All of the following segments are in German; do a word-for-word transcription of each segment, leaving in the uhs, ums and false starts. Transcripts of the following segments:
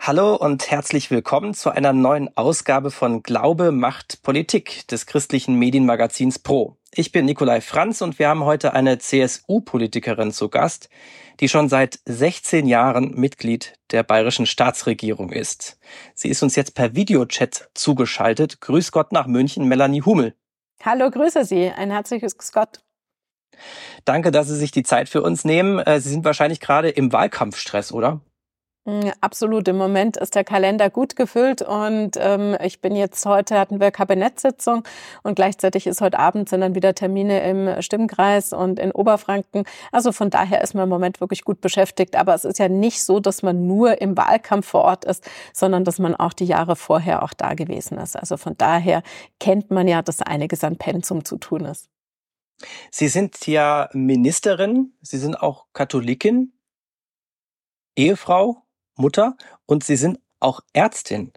Hallo und herzlich willkommen zu einer neuen Ausgabe von Glaube macht Politik des christlichen Medienmagazins Pro. Ich bin Nikolai Franz und wir haben heute eine C S U-Politikerin zu Gast, die schon seit sechzehn Jahren Mitglied der bayerischen Staatsregierung ist. Sie ist uns jetzt per Videochat zugeschaltet. Grüß Gott nach München, Melanie Humel. Hallo, grüße Sie. Ein herzliches Grüß Gott. Danke, dass Sie sich die Zeit für uns nehmen. Sie sind wahrscheinlich gerade im Wahlkampfstress, oder? Absolut. Im Moment ist der Kalender gut gefüllt und ähm, ich bin jetzt, heute hatten wir Kabinettssitzung und gleichzeitig ist heute Abend sind dann wieder Termine im Stimmkreis und in Oberfranken. Also von daher ist man im Moment wirklich gut beschäftigt. Aber es ist ja nicht so, dass man nur im Wahlkampf vor Ort ist, sondern dass man auch die Jahre vorher auch da gewesen ist. Also von daher kennt man ja, dass einiges an Pensum zu tun ist. Sie sind ja Ministerin, Sie sind auch Katholikin, Ehefrau, Mutter und Sie sind auch Ärztin.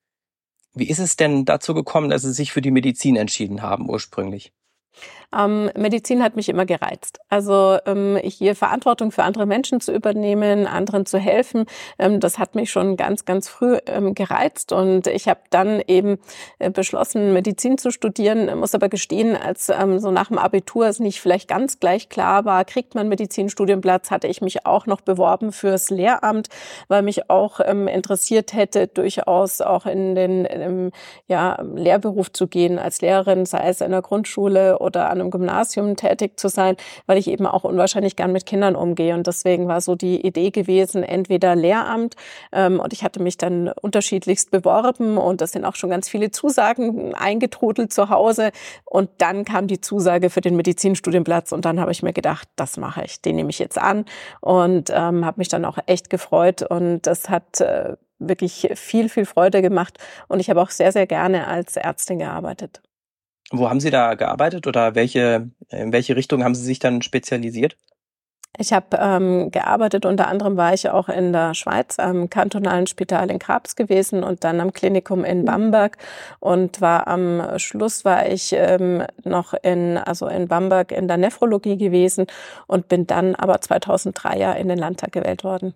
Wie ist es denn dazu gekommen, dass Sie sich für die Medizin entschieden haben ursprünglich? Ähm, Medizin hat mich immer gereizt. Also ähm, hier Verantwortung für andere Menschen zu übernehmen, anderen zu helfen, ähm, das hat mich schon ganz, ganz früh ähm, gereizt. Und ich habe dann eben äh, beschlossen, Medizin zu studieren. Muss aber gestehen, als ähm, so nach dem Abitur es nicht vielleicht ganz gleich klar war, kriegt man Medizinstudienplatz, hatte ich mich auch noch beworben fürs Lehramt, weil mich auch ähm, interessiert hätte, durchaus auch in den ähm, ja, Lehrberuf zu gehen als Lehrerin, sei es in der Grundschule oder an einem Gymnasium tätig zu sein, weil ich eben auch unwahrscheinlich gern mit Kindern umgehe. Und deswegen war so die Idee gewesen, entweder Lehramt, ähm, und ich hatte mich dann unterschiedlichst beworben und das sind auch schon ganz viele Zusagen eingetrudelt zu Hause. Und dann kam die Zusage für den Medizinstudienplatz und dann habe ich mir gedacht, das mache ich, den nehme ich jetzt an und ähm, habe mich dann auch echt gefreut und das hat äh, wirklich viel, viel Freude gemacht und ich habe auch sehr, sehr gerne als Ärztin gearbeitet. Wo haben Sie da gearbeitet oder welche, in welche Richtung haben Sie sich dann spezialisiert? Ich habe ähm, gearbeitet, unter anderem war ich auch in der Schweiz am kantonalen Spital in Graz gewesen und dann am Klinikum in Bamberg und war am Schluss war ich ähm, noch in also in Bamberg in der Nephrologie gewesen und bin dann aber zweitausenddrei ja in den Landtag gewählt worden.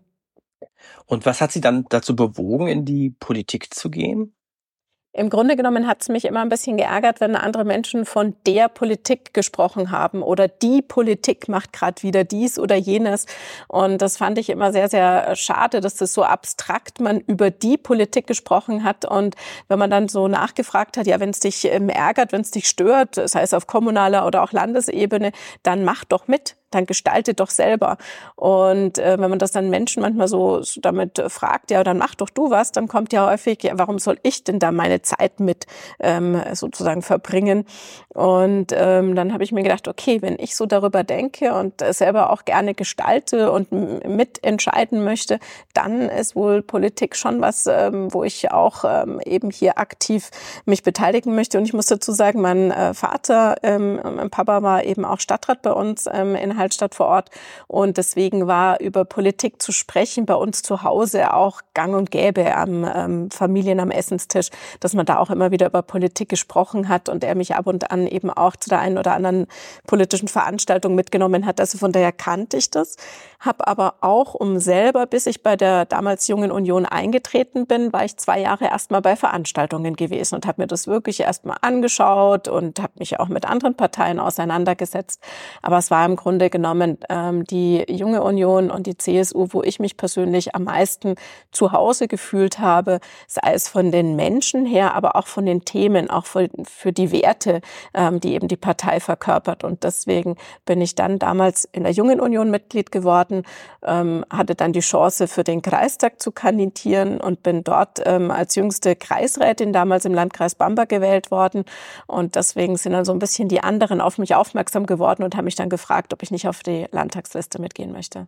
Und was hat Sie dann dazu bewogen, in die Politik zu gehen? Im Grunde genommen hat es mich immer ein bisschen geärgert, wenn andere Menschen von der Politik gesprochen haben oder die Politik macht gerade wieder dies oder jenes. Und das fand ich immer sehr, sehr schade, dass das so abstrakt man über die Politik gesprochen hat. Und wenn man dann so nachgefragt hat, ja, wenn es dich ähm, ärgert, wenn es dich stört, sei es auf kommunaler oder auch Landesebene, dann mach doch mit. Dann gestalte doch selber. Und äh, wenn man das dann Menschen manchmal so, so damit äh, fragt, ja, dann mach doch du was, dann kommt ja häufig, ja, warum soll ich denn da meine Zeit mit ähm, sozusagen verbringen? Und ähm, dann habe ich mir gedacht, okay, wenn ich so darüber denke und äh, selber auch gerne gestalte und m- mitentscheiden möchte, dann ist wohl Politik schon was, ähm, wo ich auch ähm, eben hier aktiv mich beteiligen möchte. Und ich muss dazu sagen, mein äh, Vater, ähm, mein Papa war eben auch Stadtrat bei uns ähm, in Hallstatt vor Ort und deswegen war über Politik zu sprechen bei uns zu Hause auch gang und gäbe am ähm, Familien am Essenstisch, dass man da auch immer wieder über Politik gesprochen hat und er mich ab und an eben auch zu der einen oder anderen politischen Veranstaltung mitgenommen hat. Also von daher kannte ich das, habe aber auch um selber, bis ich bei der damals Jungen Union eingetreten bin, war ich zwei Jahre erstmal bei Veranstaltungen gewesen und habe mir das wirklich erstmal angeschaut und habe mich auch mit anderen Parteien auseinandergesetzt. Aber es war im Grunde genommen ähm, die Junge Union und die C S U, wo ich mich persönlich am meisten zu Hause gefühlt habe, sei es von den Menschen her, aber auch von den Themen, auch für, für die Werte, ähm, die eben die Partei verkörpert. Und deswegen bin ich dann damals in der Jungen Union Mitglied geworden, ähm, hatte dann die Chance für den Kreistag zu kandidieren und bin dort ähm, als jüngste Kreisrätin damals im Landkreis Bamberg gewählt worden. Und deswegen sind dann so ein bisschen die anderen auf mich aufmerksam geworden und haben mich dann gefragt, ob ich nicht auf die Landtagsliste mitgehen möchte.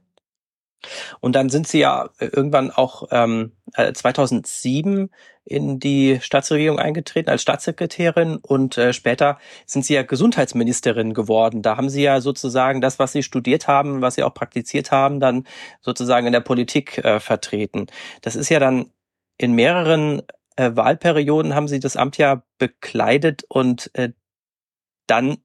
Und dann sind Sie ja irgendwann auch ähm, zweitausendsieben in die Staatsregierung eingetreten als Staatssekretärin und äh, später sind Sie ja Gesundheitsministerin geworden. Da haben Sie ja sozusagen das, was Sie studiert haben, was Sie auch praktiziert haben, dann sozusagen in der Politik äh, vertreten. Das ist ja dann in mehreren äh, Wahlperioden haben Sie das Amt ja bekleidet und äh, dann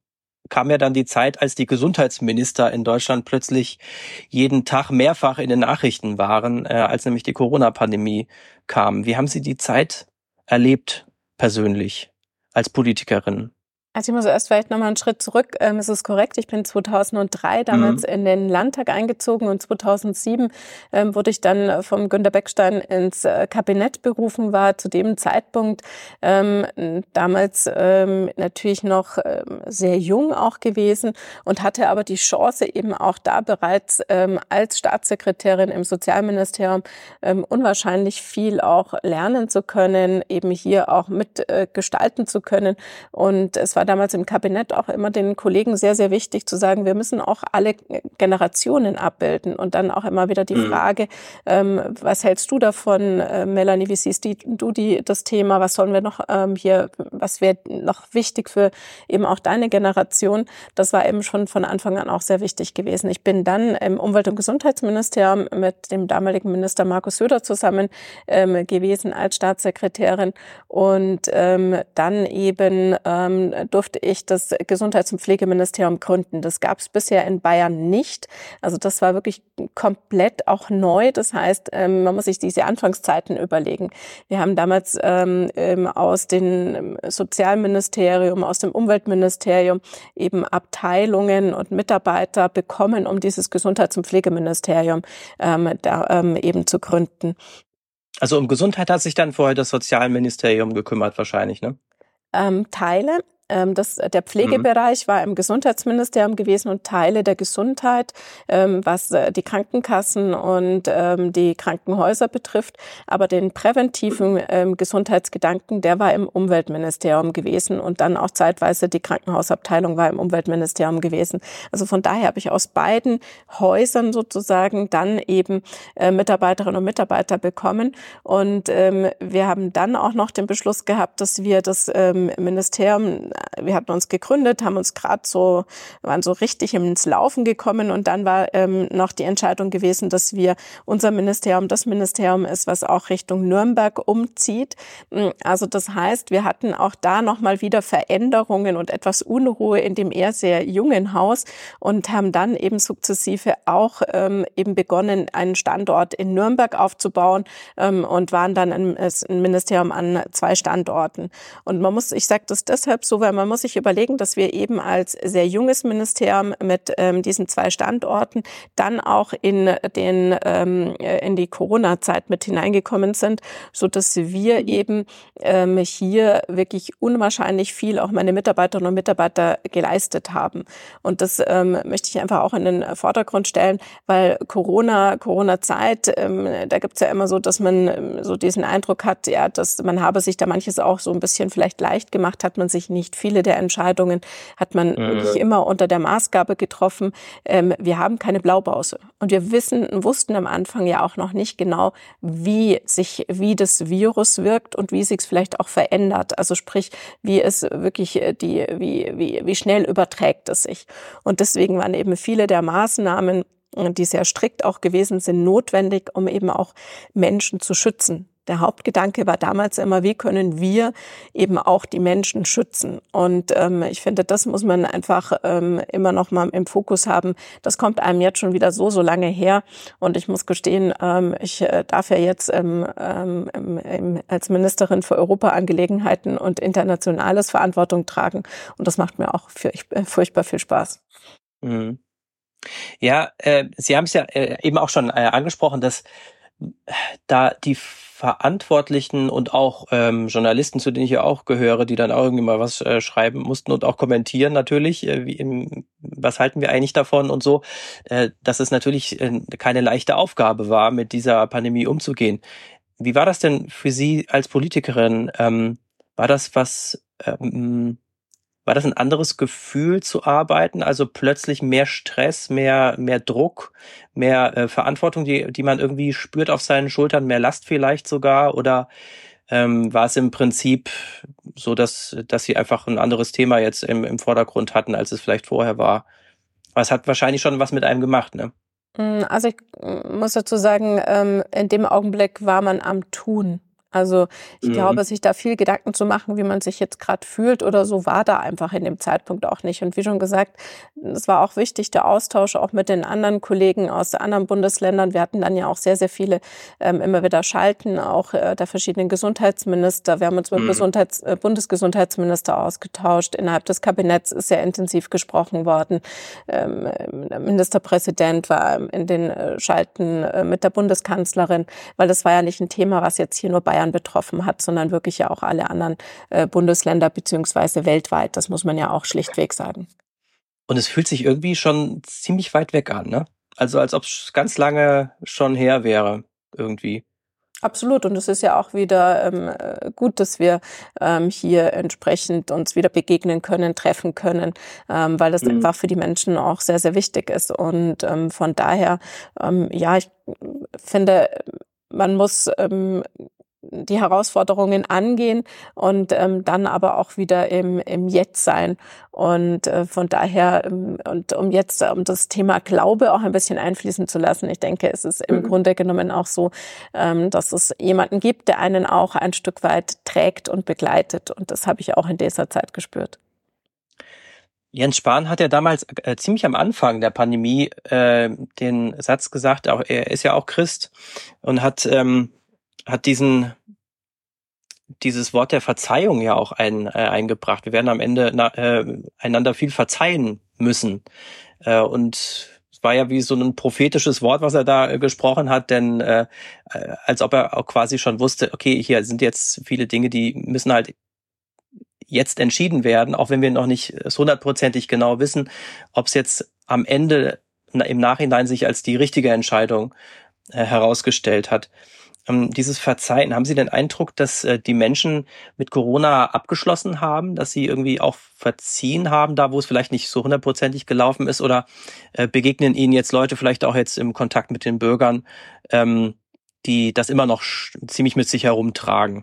kam ja dann die Zeit, als die Gesundheitsminister in Deutschland plötzlich jeden Tag mehrfach in den Nachrichten waren, äh, als nämlich die Corona-Pandemie kam. Wie haben Sie die Zeit erlebt, persönlich, als Politikerin? Also ich muss erst vielleicht nochmal einen Schritt zurück. Ähm, es ist korrekt, ich bin zweitausenddrei damals mhm. in den Landtag eingezogen und zweitausendsieben ähm, wurde ich dann vom Günter Beckstein ins äh, Kabinett berufen, war zu dem Zeitpunkt ähm, damals ähm, natürlich noch ähm, sehr jung auch gewesen und hatte aber die Chance eben auch da bereits ähm, als Staatssekretärin im Sozialministerium ähm, unwahrscheinlich viel auch lernen zu können, eben hier auch mitgestalten äh, zu können. Und es war damals im Kabinett auch immer den Kollegen sehr, sehr wichtig zu sagen, wir müssen auch alle Generationen abbilden. Und dann auch immer wieder die mhm. Frage, ähm, was hältst du davon, äh, Melanie, wie siehst du die, das Thema, was sollen wir noch ähm, hier, was wäre noch wichtig für eben auch deine Generation? Das war eben schon von Anfang an auch sehr wichtig gewesen. Ich bin dann im Umwelt- und Gesundheitsministerium mit dem damaligen Minister Markus Söder zusammen ähm, gewesen als Staatssekretärin und ähm, dann eben ähm, durfte ich das Gesundheits- und Pflegeministerium gründen. Das gab es bisher in Bayern nicht. Also das war wirklich komplett auch neu. Das heißt, man muss sich diese Anfangszeiten überlegen. Wir haben damals ähm, aus dem Sozialministerium, aus dem Umweltministerium eben Abteilungen und Mitarbeiter bekommen, um dieses Gesundheits- und Pflegeministerium ähm, da, ähm, eben zu gründen. Also um Gesundheit hat sich dann vorher das Sozialministerium gekümmert wahrscheinlich, ne? Ähm, Teile. Das, der Pflegebereich war im Gesundheitsministerium gewesen und Teile der Gesundheit, was die Krankenkassen und die Krankenhäuser betrifft. Aber den präventiven Gesundheitsgedanken, der war im Umweltministerium gewesen und dann auch zeitweise die Krankenhausabteilung war im Umweltministerium gewesen. Also von daher habe ich aus beiden Häusern sozusagen dann eben Mitarbeiterinnen und Mitarbeiter bekommen. Und wir haben dann auch noch den Beschluss gehabt, dass wir das Ministerium wir hatten uns gegründet, haben uns gerade so, waren so richtig ins Laufen gekommen und dann war ähm, noch die Entscheidung gewesen, dass wir unser Ministerium das Ministerium ist, was auch Richtung Nürnberg umzieht. Also das heißt, wir hatten auch da nochmal wieder Veränderungen und etwas Unruhe in dem eher sehr jungen Haus und haben dann eben sukzessive auch ähm, eben begonnen, einen Standort in Nürnberg aufzubauen ähm, und waren dann ein, ein Ministerium an zwei Standorten. Und man muss, ich sage das deshalb so, weil man muss sich überlegen, dass wir eben als sehr junges Ministerium mit ähm, diesen zwei Standorten dann auch in den ähm, in die Corona-Zeit mit hineingekommen sind, so dass wir eben ähm, hier wirklich unwahrscheinlich viel auch meine Mitarbeiterinnen und Mitarbeiter geleistet haben. Und das ähm, möchte ich einfach auch in den Vordergrund stellen, weil Corona, Corona-Zeit, ähm, da gibt's ja immer so, dass man ähm, so diesen Eindruck hat, ja, dass man habe sich da manches auch so ein bisschen vielleicht leicht gemacht, hat man sich nicht viele der Entscheidungen hat man mhm. wirklich immer unter der Maßgabe getroffen. Ähm, wir haben keine Blaupause. Und wir wissen, wussten am Anfang ja auch noch nicht genau, wie sich, wie das Virus wirkt und wie sich es vielleicht auch verändert. Also sprich, wie es wirklich die, wie, wie, wie schnell überträgt es sich. Und deswegen waren eben viele der Maßnahmen, die sehr strikt auch gewesen sind, notwendig, um eben auch Menschen zu schützen. Der Hauptgedanke war damals immer, wie können wir eben auch die Menschen schützen? Und ähm, ich finde, das muss man einfach ähm, immer noch mal im Fokus haben. Das kommt einem jetzt schon wieder so, so lange her. Und ich muss gestehen, ähm, ich äh, darf ja jetzt ähm, ähm, als Ministerin für Europaangelegenheiten und Internationales Verantwortung tragen. Und das macht mir auch für, äh, furchtbar viel Spaß. Mhm. Ja, äh, Sie haben es ja äh, eben auch schon äh, angesprochen, dass da die Verantwortlichen und auch ähm, Journalisten, zu denen ich ja auch gehöre, die dann auch irgendwie mal was äh, schreiben mussten und auch kommentieren natürlich, äh, wie im, was halten wir eigentlich davon und so, äh, dass es natürlich äh, keine leichte Aufgabe war, mit dieser Pandemie umzugehen. Wie war das denn für Sie als Politikerin? Ähm, war das was, ähm, war das ein anderes Gefühl zu arbeiten? Also plötzlich mehr Stress, mehr mehr Druck, mehr äh, Verantwortung, die die man irgendwie spürt auf seinen Schultern, mehr Last vielleicht sogar? Oder ähm, war es im Prinzip so, dass dass Sie einfach ein anderes Thema jetzt im im Vordergrund hatten, als es vielleicht vorher war? Aber es hat wahrscheinlich schon was mit einem gemacht, ne? Also ich muss dazu sagen, in dem Augenblick war man am Tun. Also ich Mhm. glaube, sich da viel Gedanken zu machen, wie man sich jetzt gerade fühlt oder so, war da einfach in dem Zeitpunkt auch nicht. Und wie schon gesagt, es war auch wichtig, der Austausch auch mit den anderen Kollegen aus anderen Bundesländern. Wir hatten dann ja auch sehr, sehr viele ähm, immer wieder Schalten, auch äh, der verschiedenen Gesundheitsminister. Wir haben uns mit dem Mhm. Gesundheits-, äh, Bundesgesundheitsminister ausgetauscht. Innerhalb des Kabinetts ist sehr intensiv gesprochen worden. Ähm, der Ministerpräsident war in den äh, Schalten äh, mit der Bundeskanzlerin, weil das war ja nicht ein Thema, was jetzt hier nur Bayern betroffen hat, sondern wirklich ja auch alle anderen äh, Bundesländer beziehungsweise weltweit. Das muss man ja auch schlichtweg sagen. Und es fühlt sich irgendwie schon ziemlich weit weg an, ne? Also als ob es ganz lange schon her wäre, irgendwie. Absolut. Und es ist ja auch wieder ähm, äh, gut, dass wir ähm, hier entsprechend uns wieder begegnen können, treffen können, ähm, weil das Mhm. einfach für die Menschen auch sehr, sehr wichtig ist. Und ähm, von daher, ähm, ja, ich finde, man muss ähm, die Herausforderungen angehen und ähm, dann aber auch wieder im, im Jetzt sein. Und äh, von daher, ähm, und um jetzt um das Thema Glaube auch ein bisschen einfließen zu lassen, ich denke, es ist im Mhm. Grunde genommen auch so, ähm, dass es jemanden gibt, der einen auch ein Stück weit trägt und begleitet. Und das habe ich auch in dieser Zeit gespürt. Jens Spahn hat ja damals äh, ziemlich am Anfang der Pandemie äh, den Satz gesagt, auch er ist ja auch Christ und hat ähm, hat diesen dieses Wort der Verzeihung ja auch ein, äh, eingebracht. Wir werden am Ende na, äh, einander viel verzeihen müssen. Äh, und es war ja wie so ein prophetisches Wort, was er da äh, gesprochen hat, denn äh, äh, als ob er auch quasi schon wusste, okay, hier sind jetzt viele Dinge, die müssen halt jetzt entschieden werden, auch wenn wir noch nicht so hundertprozentig genau wissen, ob es jetzt am Ende na, im Nachhinein sich als die richtige Entscheidung äh, herausgestellt hat. Ähm, dieses Verzeihen, haben Sie den Eindruck, dass äh, die Menschen mit Corona abgeschlossen haben, dass sie irgendwie auch verziehen haben, da wo es vielleicht nicht so hundertprozentig gelaufen ist, oder äh, begegnen Ihnen jetzt Leute vielleicht auch jetzt im Kontakt mit den Bürgern, ähm, die das immer noch sch- ziemlich mit sich herumtragen?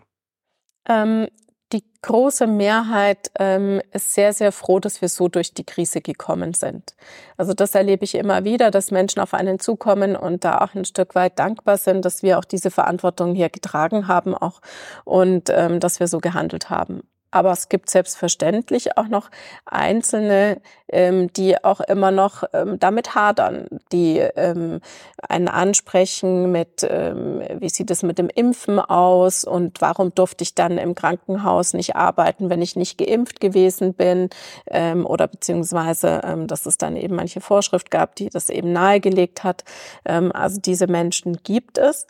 Ähm, die große Mehrheit ähm, ist sehr, sehr froh, dass wir so durch die Krise gekommen sind. Also das erlebe ich immer wieder, dass Menschen auf einen zukommen und da auch ein Stück weit dankbar sind, dass wir auch diese Verantwortung hier getragen haben auch und ähm, dass wir so gehandelt haben. Aber es gibt selbstverständlich auch noch Einzelne, ähm, die auch immer noch ähm, damit hadern, die ähm, einen ansprechen mit, ähm, wie sieht es mit dem Impfen aus und warum durfte ich dann im Krankenhaus nicht arbeiten, wenn ich nicht geimpft gewesen bin, ähm, oder beziehungsweise, ähm, dass es dann eben manche Vorschrift gab, die das eben nahegelegt hat. Ähm, also diese Menschen gibt es.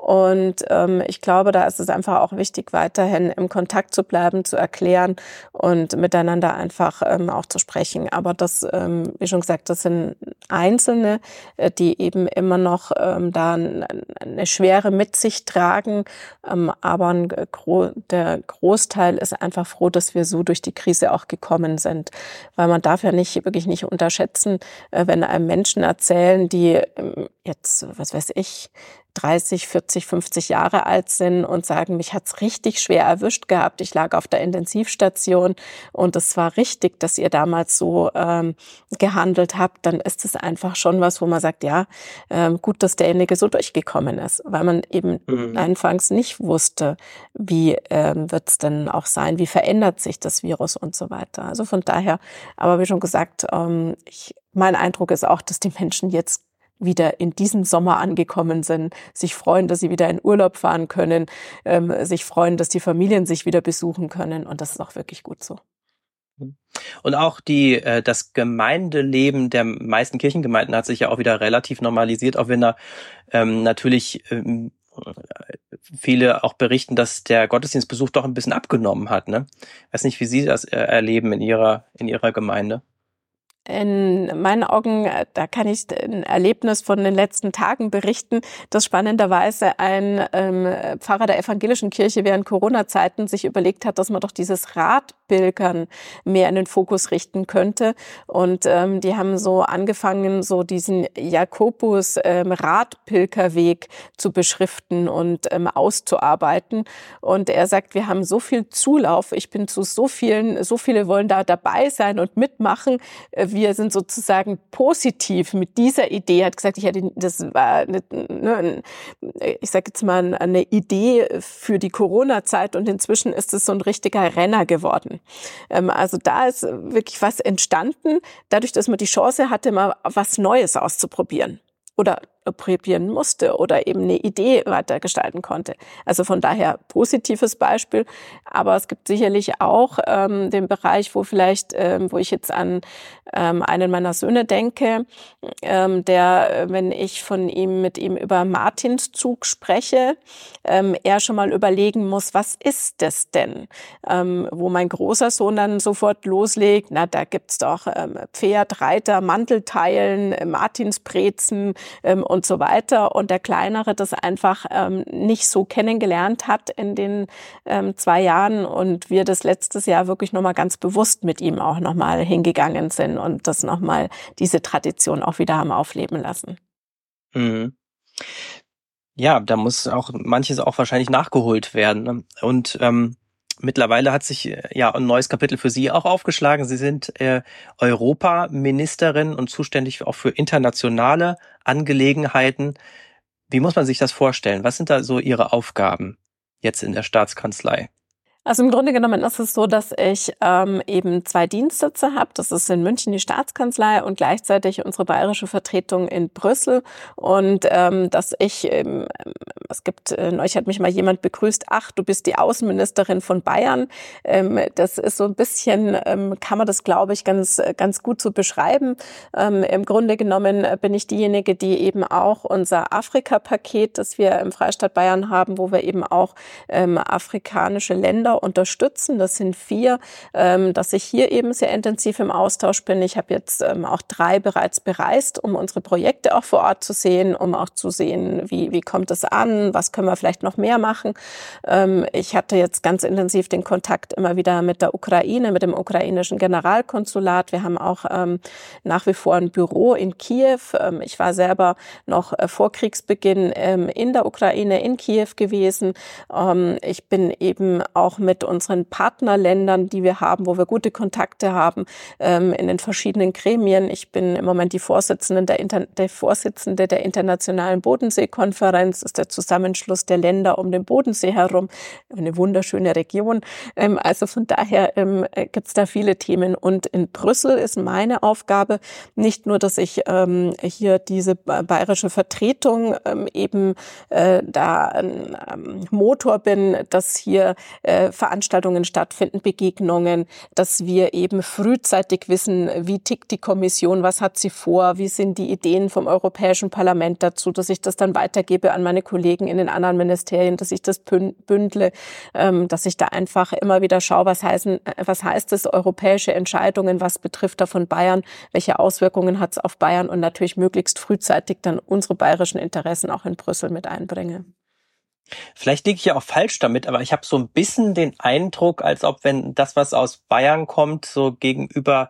Und ähm, ich glaube, da ist es einfach auch wichtig, weiterhin im Kontakt zu bleiben, zu erklären und miteinander einfach ähm, auch zu sprechen. Aber das, ähm, wie schon gesagt, das sind Einzelne, äh, die eben immer noch ähm, da n- eine Schwere mit sich tragen. Ähm, aber ein Gro der Großteil ist einfach froh, dass wir so durch die Krise auch gekommen sind. Weil man darf ja nicht wirklich nicht unterschätzen, äh, wenn einem Menschen erzählen, die ähm, jetzt, was weiß ich, dreißig, vierzig, fünfzig Jahre alt sind und sagen, mich hat's richtig schwer erwischt gehabt. Ich lag auf der Intensivstation und es war richtig, dass ihr damals so ähm, gehandelt habt. Dann ist es einfach schon was, wo man sagt, ja, ähm, gut, dass derjenige so durchgekommen ist, weil man eben Mhm. anfangs nicht wusste, wie ähm, wird's denn auch sein, wie verändert sich das Virus und so weiter. Also von daher, aber wie schon gesagt, ähm, ich, mein Eindruck ist auch, dass die Menschen jetzt wieder in diesem Sommer angekommen sind, sich freuen, dass sie wieder in Urlaub fahren können, ähm, sich freuen, dass die Familien sich wieder besuchen können. Und das ist auch wirklich gut so. Und auch die, äh, das Gemeindeleben der meisten Kirchengemeinden hat sich ja auch wieder relativ normalisiert, auch wenn da ähm, natürlich ähm, viele auch berichten, dass der Gottesdienstbesuch doch ein bisschen abgenommen hat, ne? Weiß nicht, wie Sie das äh, erleben in Ihrer, in Ihrer Gemeinde. In meinen Augen, äh, da kann ich ein Erlebnis von den letzten Tagen berichten, dass spannenderweise ein ähm, Pfarrer der evangelischen Kirche während Corona-Zeiten sich überlegt hat, dass man doch dieses Radpilgern mehr in den Fokus richten könnte. Und ähm, die haben so angefangen, so diesen Jakobus-Radpilgerweg ähm, zu beschriften und ähm, auszuarbeiten. Und er sagt, wir haben so viel Zulauf, ich bin zu so vielen, so viele wollen da dabei sein und mitmachen. wir sind sozusagen positiv mit dieser Idee, hat gesagt, ich hätte, das war eine, ne, ich sage jetzt mal eine Idee für die Corona-Zeit und inzwischen ist es so ein richtiger Renner geworden. Ähm, also da ist wirklich was entstanden, dadurch, dass man die Chance hatte, mal was Neues auszuprobieren oder probieren musste oder eben eine Idee weitergestalten konnte. Also von daher positives Beispiel. Aber es gibt sicherlich auch ähm, den Bereich, wo vielleicht, ähm, wo ich jetzt an ähm, einen meiner Söhne denke, ähm, der, wenn ich von ihm mit ihm über Martinszug spreche, ähm, er schon mal überlegen muss, was ist das denn? Ähm, wo mein großer Sohn dann sofort loslegt, na, da gibt's doch ähm, Pferd, Reiter, Mantelteilen, äh, Martinsbrezen, ähm, und so weiter. Und der Kleinere das einfach ähm, nicht so kennengelernt hat in den ähm, zwei Jahren und wir das letztes Jahr wirklich nochmal ganz bewusst mit ihm auch nochmal hingegangen sind und das nochmal diese Tradition auch wieder haben aufleben lassen. Mhm. Ja, da muss auch manches auch wahrscheinlich nachgeholt werden. Ne? Und ähm, mittlerweile hat sich äh, ja ein neues Kapitel für Sie auch aufgeschlagen. Sie sind äh, Europaministerin und zuständig auch für internationale Angelegenheiten. Wie muss man sich das vorstellen? Was sind da so Ihre Aufgaben jetzt in der Staatskanzlei? Also im Grunde genommen ist es so, dass ich ähm, eben zwei Dienstsitze habe. Das ist in München die Staatskanzlei und gleichzeitig unsere bayerische Vertretung in Brüssel. Und ähm, dass ich, ähm, es gibt, äh, neulich hat mich mal jemand begrüßt, ach, du bist die Außenministerin von Bayern. Ähm, das ist so ein bisschen, ähm, kann man das, glaube ich, ganz, ganz gut so beschreiben. Ähm, im Grunde genommen bin ich diejenige, die eben auch unser Afrika-Paket, das wir im Freistaat Bayern haben, wo wir eben auch ähm, afrikanische Länder unterstützen. Das sind vier, ähm, dass ich hier eben sehr intensiv im Austausch bin. Ich habe jetzt ähm, auch drei bereits bereist, um unsere Projekte auch vor Ort zu sehen, um auch zu sehen, wie, wie kommt es an, was können wir vielleicht noch mehr machen. Ähm, ich hatte jetzt ganz intensiv den Kontakt immer wieder mit der Ukraine, mit dem ukrainischen Generalkonsulat. Wir haben auch ähm, nach wie vor ein Büro in Kiew. Ähm, ich war selber noch äh, vor Kriegsbeginn ähm, in der Ukraine, in Kiew gewesen. Ähm, ich bin eben auch mit unseren Partnerländern, die wir haben, wo wir gute Kontakte haben, ähm, in den verschiedenen Gremien. Ich bin im Moment die Vorsitzende der, Inter- der Vorsitzende der Internationalen Bodenseekonferenz. Das ist der Zusammenschluss der Länder um den Bodensee herum. Eine wunderschöne Region. Ähm, also von daher ähm, gibt es da viele Themen. Und in Brüssel ist meine Aufgabe nicht nur, dass ich ähm, hier diese bayerische Vertretung ähm, eben äh, da ein ähm, Motor bin, dass hier äh, Veranstaltungen stattfinden, Begegnungen, dass wir eben frühzeitig wissen, wie tickt die Kommission, was hat sie vor, wie sind die Ideen vom Europäischen Parlament dazu, dass ich das dann weitergebe an meine Kollegen in den anderen Ministerien, dass ich das bündle, ähm, dass ich da einfach immer wieder schaue, was heißen, was heißt es, europäische Entscheidungen, was betrifft da von Bayern, welche Auswirkungen hat es auf Bayern und natürlich möglichst frühzeitig dann unsere bayerischen Interessen auch in Brüssel mit einbringe. Vielleicht liege ich ja auch falsch damit, aber ich habe so ein bisschen den Eindruck, als ob wenn das, was aus Bayern kommt, so gegenüber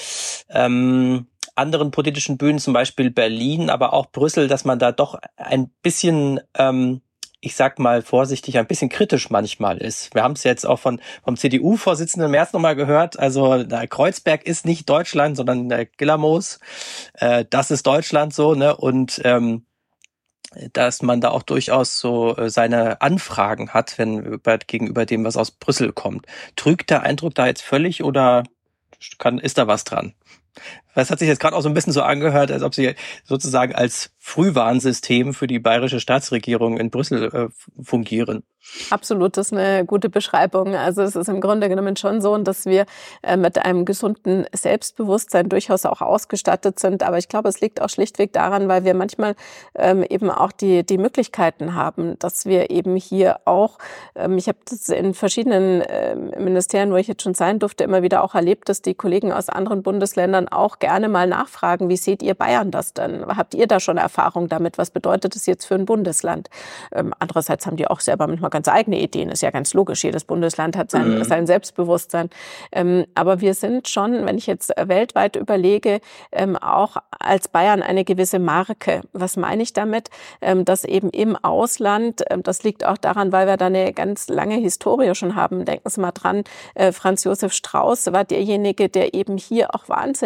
ähm, anderen politischen Bühnen, zum Beispiel Berlin, aber auch Brüssel, dass man da doch ein bisschen, ähm, ich sag mal vorsichtig, ein bisschen kritisch manchmal ist. Wir haben es jetzt auch von vom C D U-Vorsitzenden Merz nochmal gehört. Also der Kreuzberg ist nicht Deutschland, sondern der Gillermoos. Äh, das ist Deutschland so, ne? Und ähm, dass man da auch durchaus so seine Anfragen hat, wenn über, gegenüber dem, was aus Brüssel kommt. Trügt der Eindruck da jetzt völlig oder kann, ist da was dran? Das hat sich jetzt gerade auch so ein bisschen so angehört, als ob Sie sozusagen als Frühwarnsystem für die bayerische Staatsregierung in Brüssel äh, fungieren. Absolut, das ist eine gute Beschreibung. Also es ist im Grunde genommen schon so, dass wir äh, mit einem gesunden Selbstbewusstsein durchaus auch ausgestattet sind. Aber ich glaube, es liegt auch schlichtweg daran, weil wir manchmal ähm, eben auch die die Möglichkeiten haben, dass wir eben hier auch, ähm, ich habe das in verschiedenen äh, Ministerien, wo ich jetzt schon sein durfte, immer wieder auch erlebt, dass die Kollegen aus anderen Bundesländern auch gerne mal nachfragen, wie seht ihr Bayern das denn? Habt ihr da schon Erfahrung damit? Was bedeutet das jetzt für ein Bundesland? Ähm, andererseits haben die auch selber manchmal ganz eigene Ideen, ist ja ganz logisch. Jedes Bundesland hat sein, mhm. sein Selbstbewusstsein. Ähm, aber wir sind schon, wenn ich jetzt weltweit überlege, ähm, auch als Bayern eine gewisse Marke. Was meine ich damit? Ähm, dass eben im Ausland, ähm, das liegt auch daran, weil wir da eine ganz lange Historie schon haben. Denken Sie mal dran, äh, Franz Josef Strauß war derjenige, der eben hier auch wahnsinnig viel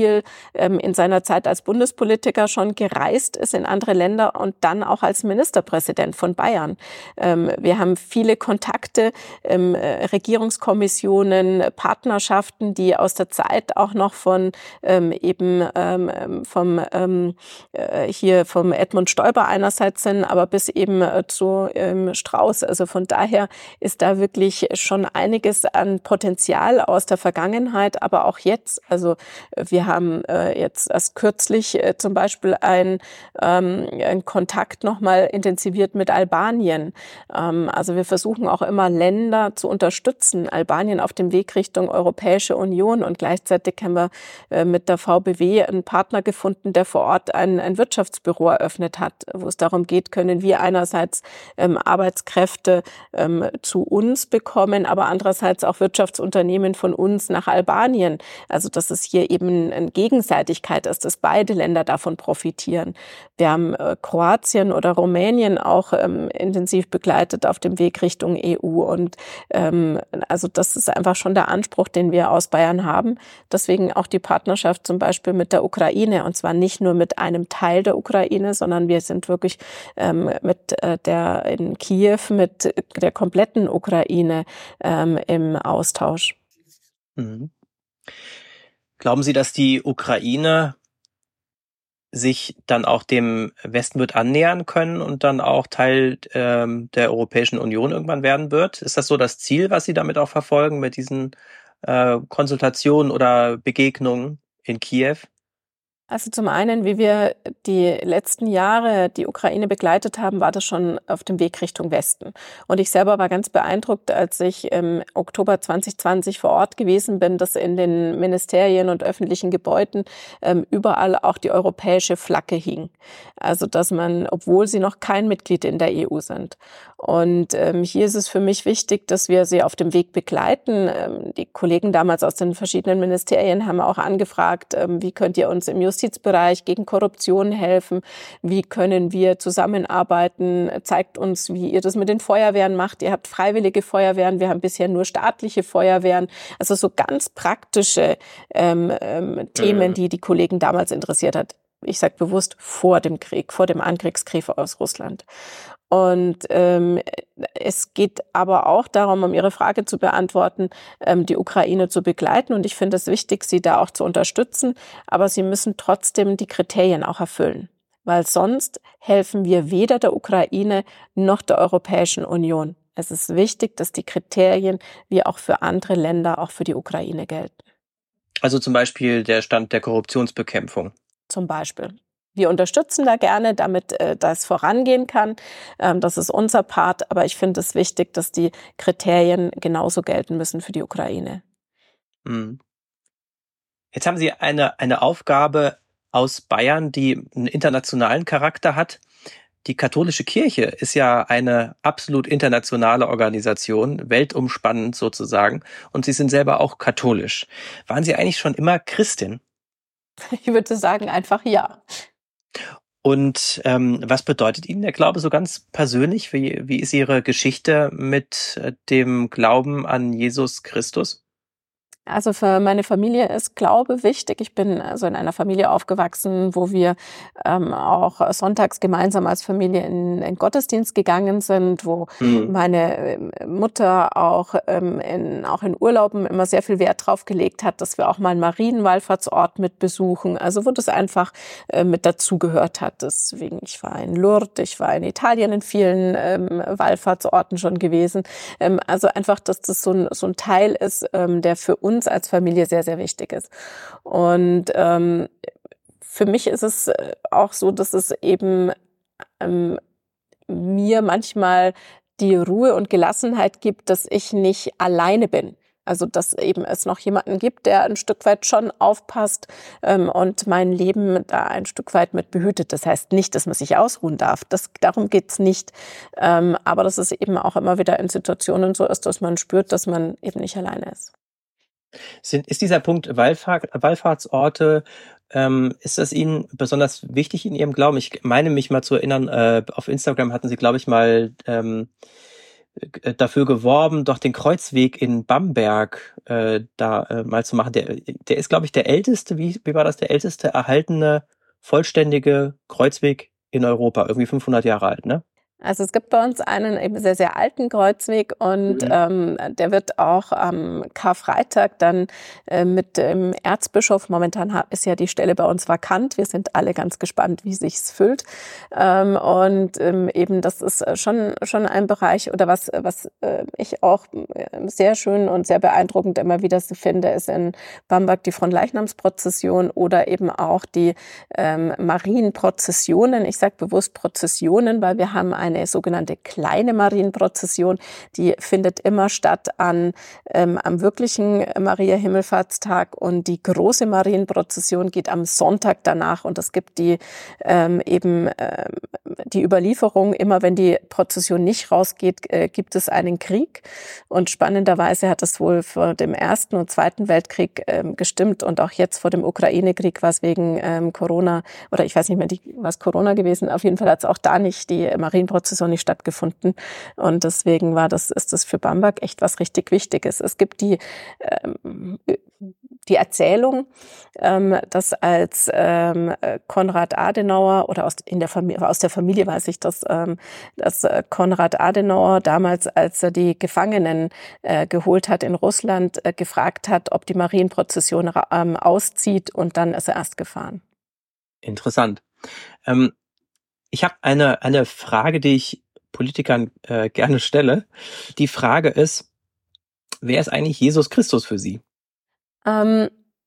viel ähm, in seiner Zeit als Bundespolitiker schon gereist ist in andere Länder und dann auch als Ministerpräsident von Bayern. Ähm, wir haben viele Kontakte, ähm, Regierungskommissionen, Partnerschaften, die aus der Zeit auch noch von ähm, eben ähm, vom ähm, äh, hier vom Edmund Stoiber einerseits sind, aber bis eben äh, zu ähm, Strauß. Also von daher ist da wirklich schon einiges an Potenzial aus der Vergangenheit, aber auch jetzt. Also wir haben äh, jetzt erst kürzlich äh, zum Beispiel ein, ähm, einen Kontakt nochmal intensiviert mit Albanien. Ähm, also wir versuchen auch immer Länder zu unterstützen. Albanien auf dem Weg Richtung Europäische Union und gleichzeitig haben wir äh, mit der V B W einen Partner gefunden, der vor Ort ein, ein Wirtschaftsbüro eröffnet hat, wo es darum geht, können wir einerseits ähm, Arbeitskräfte ähm, zu uns bekommen, aber andererseits auch Wirtschaftsunternehmen von uns nach Albanien. Also dass es hier eben eine Gegenseitigkeit ist, dass beide Länder davon profitieren. Wir haben äh, Kroatien oder Rumänien auch ähm, intensiv begleitet auf dem Weg Richtung E U und ähm, also das ist einfach schon der Anspruch, den wir aus Bayern haben. Deswegen auch die Partnerschaft zum Beispiel mit der Ukraine und zwar nicht nur mit einem Teil der Ukraine, sondern wir sind wirklich ähm, mit äh, der in Kiew mit der kompletten Ukraine ähm, im Austausch. Mhm. Glauben Sie, dass die Ukraine sich dann auch dem Westen wird annähern können und dann auch Teil ähm, der Europäischen Union irgendwann werden wird? Ist das so das Ziel, was Sie damit auch verfolgen, mit diesen äh, Konsultationen oder Begegnungen in Kiew? Also zum einen, wie wir die letzten Jahre die Ukraine begleitet haben, war das schon auf dem Weg Richtung Westen. Und ich selber war ganz beeindruckt, als ich im Oktober zwanzig zwanzig vor Ort gewesen bin, dass in den Ministerien und öffentlichen Gebäuden ähm, überall auch die europäische Flagge hing. Also dass man, obwohl sie noch kein Mitglied in der E U sind. Und ähm, hier ist es für mich wichtig, dass wir sie auf dem Weg begleiten. Ähm, die Kollegen damals aus den verschiedenen Ministerien haben auch angefragt, ähm, wie könnt ihr uns im Justizbereich gegen Korruption helfen? Wie können wir zusammenarbeiten? Zeigt uns, wie ihr das mit den Feuerwehren macht. Ihr habt freiwillige Feuerwehren, wir haben bisher nur staatliche Feuerwehren. Also so ganz praktische ähm, ähm, Themen, die die Kollegen damals interessiert hat. Ich sage bewusst vor dem Krieg, vor dem Angriffskrieg aus Russland. Und ähm, es geht aber auch darum, um Ihre Frage zu beantworten, ähm, die Ukraine zu begleiten. Und ich finde es wichtig, sie da auch zu unterstützen. Aber sie müssen trotzdem die Kriterien auch erfüllen. Weil sonst helfen wir weder der Ukraine noch der Europäischen Union. Es ist wichtig, dass die Kriterien wie auch für andere Länder auch für die Ukraine gelten. Also zum Beispiel der Stand der Korruptionsbekämpfung. Zum Beispiel. Wir unterstützen da gerne, damit äh, das vorangehen kann. Ähm, das ist unser Part. Aber ich finde es wichtig, dass die Kriterien genauso gelten müssen für die Ukraine. Mhm. Jetzt haben Sie eine, eine Aufgabe aus Bayern, die einen internationalen Charakter hat. Die katholische Kirche ist ja eine absolut internationale Organisation, weltumspannend sozusagen. Und Sie sind selber auch katholisch. Waren Sie eigentlich schon immer Christin? Ich würde sagen, einfach ja. Und ähm, was bedeutet Ihnen der Glaube so ganz persönlich? Wie, wie ist Ihre Geschichte mit dem Glauben an Jesus Christus? Also für meine Familie ist Glaube wichtig. Ich bin also in einer Familie aufgewachsen, wo wir ähm, auch sonntags gemeinsam als Familie in den Gottesdienst gegangen sind, wo mhm. meine Mutter auch, ähm, in, auch in Urlauben immer sehr viel Wert drauf gelegt hat, dass wir auch mal einen Marienwallfahrtsort mit besuchen. Also wo das einfach äh, mit dazugehört hat. Deswegen, ich war in Lourdes, ich war in Italien in vielen ähm, Wallfahrtsorten schon gewesen. Ähm, also einfach, dass das so ein, so ein Teil ist, ähm, der für uns uns als Familie sehr, sehr wichtig ist. Und ähm, für mich ist es auch so, dass es eben ähm, mir manchmal die Ruhe und Gelassenheit gibt, dass ich nicht alleine bin. Also dass eben es noch jemanden gibt, der ein Stück weit schon aufpasst ähm, und mein Leben da ein Stück weit mit behütet. Das heißt nicht, dass man sich ausruhen darf. Das, darum geht's nicht. Ähm, aber dass es eben auch immer wieder in Situationen so ist, dass man spürt, dass man eben nicht alleine ist. Sind, ist dieser Punkt Wallfahrt, Wallfahrtsorte, ähm, ist das Ihnen besonders wichtig in Ihrem Glauben? Ich meine mich mal zu erinnern, äh, auf Instagram hatten Sie, glaube ich, mal ähm, äh, dafür geworben, doch den Kreuzweg in Bamberg äh, da äh, mal zu machen. Der, der ist, glaube ich, der älteste, wie, wie war das, der älteste erhaltene vollständige Kreuzweg in Europa, irgendwie fünfhundert Jahre alt, ne? Also es gibt bei uns einen eben sehr, sehr alten Kreuzweg und mhm. ähm, der wird auch am Karfreitag dann äh, mit dem Erzbischof, momentan ist ja die Stelle bei uns vakant, wir sind alle ganz gespannt, wie sich's füllt. Ähm, und ähm, eben das ist schon schon ein Bereich, oder was was äh, ich auch sehr schön und sehr beeindruckend immer wieder finde, ist in Bamberg die Fronleichnamsprozession oder eben auch die ähm, Marienprozessionen. Ich sage bewusst Prozessionen, weil wir haben ein eine sogenannte kleine Marienprozession, die findet immer statt an, ähm, am wirklichen Maria-Himmelfahrtstag, und die große Marienprozession geht am Sonntag danach, und es gibt die ähm, eben äh, die Überlieferung, immer wenn die Prozession nicht rausgeht, äh, gibt es einen Krieg, und spannenderweise hat es wohl vor dem Ersten und Zweiten Weltkrieg ähm, gestimmt, und auch jetzt vor dem Ukraine-Krieg war es wegen ähm, Corona, oder ich weiß nicht mehr, die, was Corona gewesen, auf jeden Fall hat es auch da nicht die Marienprozession nicht stattgefunden. Und deswegen war das, ist das für Bamberg echt was richtig Wichtiges. Es gibt die, ähm, die Erzählung, ähm, dass als ähm, Konrad Adenauer, oder aus, in der Familie, aus der Familie weiß ich das, ähm, dass Konrad Adenauer damals, als er die Gefangenen äh, geholt hat in Russland, äh, gefragt hat, ob die Marienprozession ähm, auszieht, und dann ist er erst gefahren. Interessant. Ähm Ich habe eine eine Frage, die ich Politikern äh, gerne stelle. Die Frage ist: Wer ist eigentlich Jesus Christus für Sie? Ähm,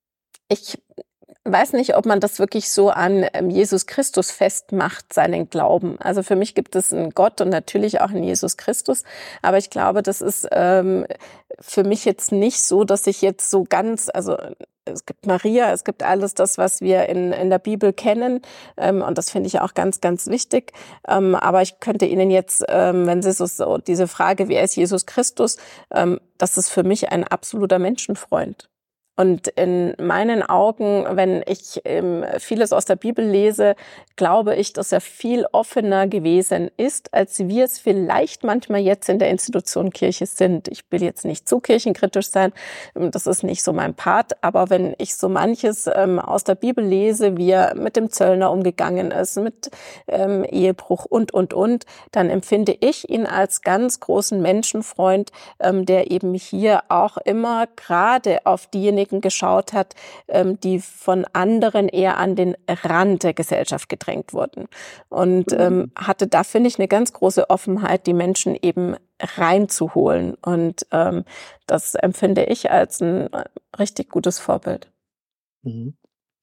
ich weiß nicht, ob man das wirklich so an ähm, Jesus Christus festmacht, seinen Glauben. Also für mich gibt es einen Gott und natürlich auch einen Jesus Christus, aber ich glaube, das ist ähm, für mich jetzt nicht so, dass ich jetzt so ganz, also es gibt Maria, es gibt alles das, was wir in, in der Bibel kennen, ähm, und das finde ich auch ganz, ganz wichtig. Ähm, aber ich könnte Ihnen jetzt, ähm, wenn Sie so, so diese Frage, wer ist Jesus Christus, ähm, das ist für mich ein absoluter Menschenfreund. Und in meinen Augen, wenn ich ähm, vieles aus der Bibel lese, glaube ich, dass er viel offener gewesen ist, als wir es vielleicht manchmal jetzt in der Institution Kirche sind. Ich will jetzt nicht zu kirchenkritisch sein, das ist nicht so mein Part, aber wenn ich so manches ähm, aus der Bibel lese, wie er mit dem Zöllner umgegangen ist, mit ähm, Ehebruch und, und, und, dann empfinde ich ihn als ganz großen Menschenfreund, ähm, der eben hier auch immer gerade auf diejenigen geschaut hat, die von anderen eher an den Rand der Gesellschaft gedrängt wurden. Und ähm, hatte da, finde ich, eine ganz große Offenheit, die Menschen eben reinzuholen. Und ähm, das empfinde ich als ein richtig gutes Vorbild. Mhm.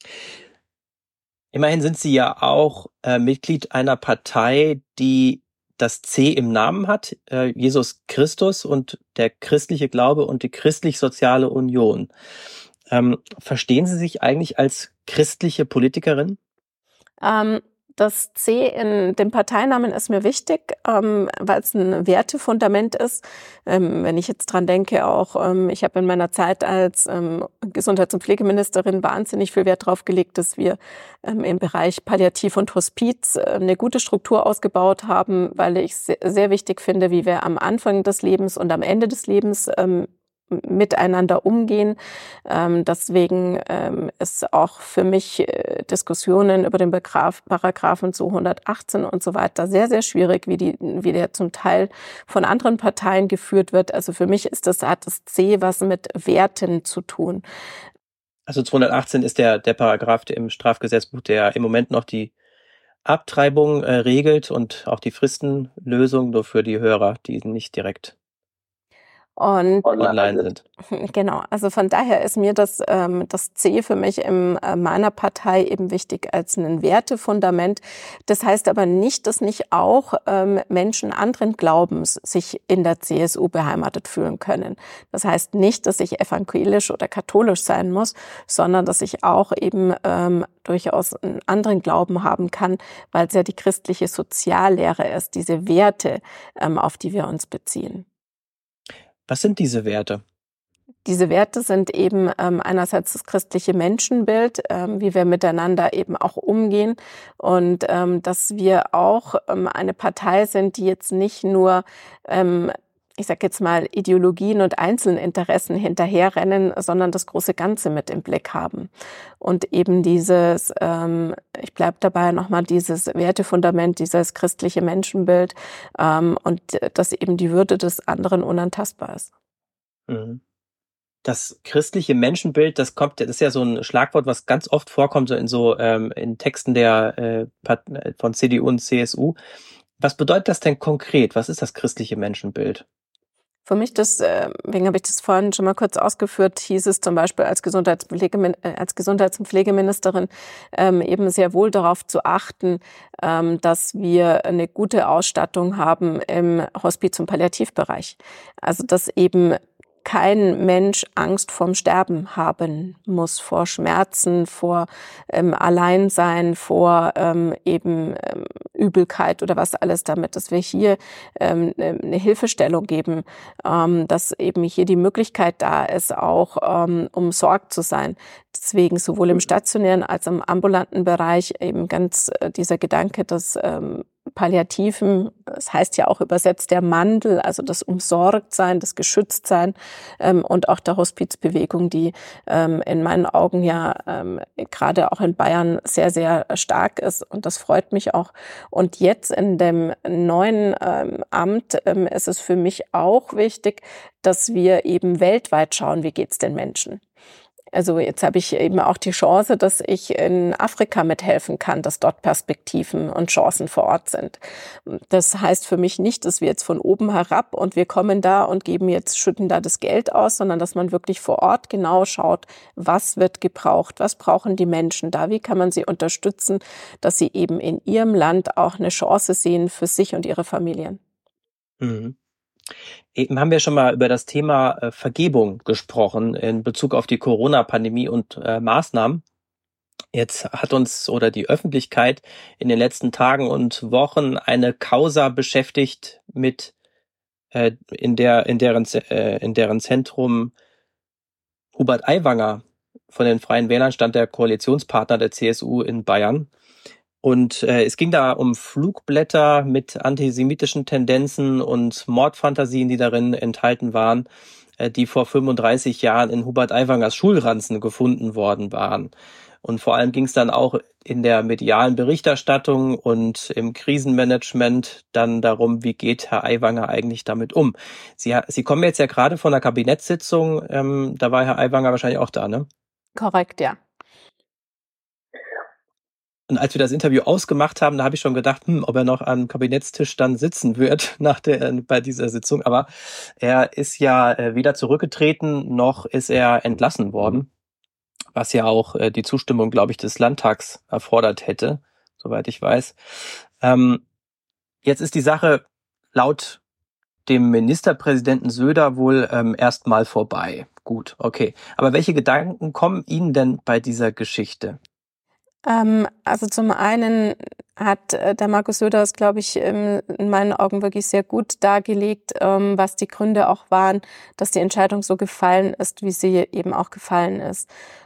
Immerhin sind Sie ja auch äh, Mitglied einer Partei, die das C im Namen hat, äh, Jesus Christus und der christliche Glaube und die christlich-soziale Union. Ähm, verstehen Sie sich eigentlich als christliche Politikerin? Ähm, das C in dem Parteinamen ist mir wichtig, ähm, weil es ein Wertefundament ist. Ähm, wenn ich jetzt dran denke, auch ähm, ich habe in meiner Zeit als ähm, Gesundheits- und Pflegeministerin wahnsinnig viel Wert darauf gelegt, dass wir ähm, im Bereich Palliativ und Hospiz äh, eine gute Struktur ausgebaut haben, weil ich se- sehr wichtig finde, wie wir am Anfang des Lebens und am Ende des Lebens ähm, miteinander umgehen. Ähm, deswegen ähm, ist auch für mich äh, Diskussionen über den Begraf, Paragraphen zweihundertachtzehn und so weiter sehr, sehr schwierig, wie die, wie der zum Teil von anderen Parteien geführt wird. Also für mich ist das, hat das C was mit Werten zu tun. Also zweihundertachtzehn ist der, der Paragraph im Strafgesetzbuch, der im Moment noch die Abtreibung äh, regelt und auch die Fristenlösung, nur für die Hörer, die nicht direkt Und online sind. Genau, also von daher ist mir das, ähm, das C für mich in äh, meiner Partei eben wichtig als ein Wertefundament. Das heißt aber nicht, dass nicht auch ähm, Menschen anderen Glaubens sich in der C S U beheimatet fühlen können. Das heißt nicht, dass ich evangelisch oder katholisch sein muss, sondern dass ich auch eben ähm, durchaus einen anderen Glauben haben kann, weil es ja die christliche Soziallehre ist, diese Werte, ähm, auf die wir uns beziehen. Was sind diese Werte? Diese Werte sind eben ähm, einerseits das christliche Menschenbild, ähm, wie wir miteinander eben auch umgehen, und ähm, dass wir auch ähm, eine Partei sind, die jetzt nicht nur ähm, ich sage jetzt mal, Ideologien und einzelnen Interessen hinterherrennen, sondern das große Ganze mit im Blick haben. Und eben dieses, ähm, ich bleibe dabei nochmal, dieses Wertefundament, dieses christliche Menschenbild ähm, und dass eben die Würde des anderen unantastbar ist. Mhm. Das christliche Menschenbild, das kommt, das ist ja so ein Schlagwort, was ganz oft vorkommt, so in so ähm, in Texten der äh, von C D U und C S U. Was bedeutet das denn konkret? Was ist das christliche Menschenbild? Für mich, das, deswegen habe ich das vorhin schon mal kurz ausgeführt, hieß es zum Beispiel als, Gesundheitspflege, als Gesundheits- und Pflegeministerin ähm, eben sehr wohl darauf zu achten, ähm, dass wir eine gute Ausstattung haben im Hospiz- und Palliativbereich. Also dass eben kein Mensch Angst vorm Sterben haben muss, vor Schmerzen, vor ähm, Alleinsein, vor ähm, eben ähm, Übelkeit oder was alles damit, dass wir hier ähm, eine Hilfestellung geben, ähm, dass eben hier die Möglichkeit da ist, auch ähm, umsorgt zu sein. Deswegen sowohl im stationären als auch im ambulanten Bereich eben ganz äh, dieser Gedanke, dass ähm, Palliativen, das heißt ja auch übersetzt der Mandel, also das Umsorgtsein, das Geschütztsein ähm, und auch der Hospizbewegung, die ähm, in meinen Augen ja ähm, gerade auch in Bayern sehr, sehr stark ist und das freut mich auch. Und jetzt in dem neuen ähm, Amt ähm, ist es für mich auch wichtig, dass wir eben weltweit schauen, wie geht's den Menschen. Also jetzt habe ich eben auch die Chance, dass ich in Afrika mithelfen kann, dass dort Perspektiven und Chancen vor Ort sind. Das heißt für mich nicht, dass wir jetzt von oben herab und wir kommen da und geben jetzt, schütten da das Geld aus, sondern dass man wirklich vor Ort genau schaut, was wird gebraucht, was brauchen die Menschen da, wie kann man sie unterstützen, dass sie eben in ihrem Land auch eine Chance sehen für sich und ihre Familien. Mhm. Eben haben wir schon mal über das Thema äh, Vergebung gesprochen in Bezug auf die Corona-Pandemie und äh, Maßnahmen. Jetzt hat uns oder die Öffentlichkeit in den letzten Tagen und Wochen eine Causa beschäftigt, mit äh, in der in deren äh, in deren Zentrum Hubert Aiwanger von den Freien Wählern stand, der Koalitionspartner der C S U in Bayern. Und äh, es ging da um Flugblätter mit antisemitischen Tendenzen und Mordfantasien, die darin enthalten waren, äh, die vor fünfunddreißig Jahren in Hubert Aiwangers Schulranzen gefunden worden waren. Und vor allem ging es dann auch in der medialen Berichterstattung und im Krisenmanagement dann darum, wie geht Herr Aiwanger eigentlich damit um. Sie, Sie kommen jetzt ja gerade von einer Kabinettssitzung, ähm, da war Herr Aiwanger wahrscheinlich auch da, ne? Korrekt, ja. Und als wir das Interview ausgemacht haben, da habe ich schon gedacht, hm, ob er noch am Kabinettstisch dann sitzen wird nach der, bei dieser Sitzung. Aber er ist ja äh, weder zurückgetreten, noch ist er entlassen worden, was ja auch äh, die Zustimmung, glaube ich, des Landtags erfordert hätte, soweit ich weiß. Ähm, jetzt ist die Sache laut dem Ministerpräsidenten Söder wohl ähm, erstmal vorbei. Gut, okay. Aber welche Gedanken kommen Ihnen denn bei dieser Geschichte? Ähm, also zum einen hat äh, der Markus Söder es, glaube ich, ähm, in meinen Augen wirklich sehr gut dargelegt, ähm, was die Gründe auch waren, dass die Entscheidung so gefallen ist, wie sie eben auch gefallen ist.